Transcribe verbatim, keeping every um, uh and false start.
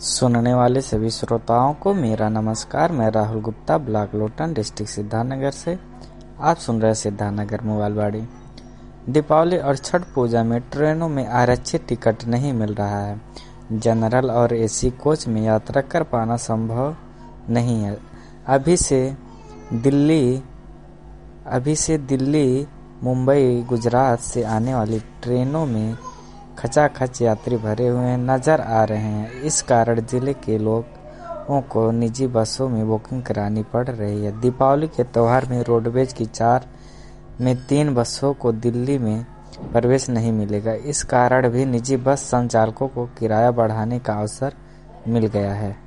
सुनने वाले सभी श्रोताओं को मेरा नमस्कार। मैं राहुल गुप्ता, ब्लॉक लोटन, डिस्ट्रिक्ट सिद्धार्थनगर से। आप सुन रहे सिद्धार्थनगर मोबाइल वाड़ी। दीपावली और छठ पूजा में ट्रेनों में आरक्षित टिकट नहीं मिल रहा है। जनरल और एसी कोच में यात्रा कर पाना संभव नहीं है। अभी से दिल्ली अभी से दिल्ली मुंबई गुजरात से आने वाली ट्रेनों में खचाखच यात्री भरे हुए नजर आ रहे हैं। इस कारण जिले के लोगों को निजी बसों में बुकिंग करानी पड़ रही है। दीपावली के त्यौहार में रोडवेज की चार में तीन बसों को दिल्ली में प्रवेश नहीं मिलेगा। इस कारण भी निजी बस संचालकों को किराया बढ़ाने का अवसर मिल गया है।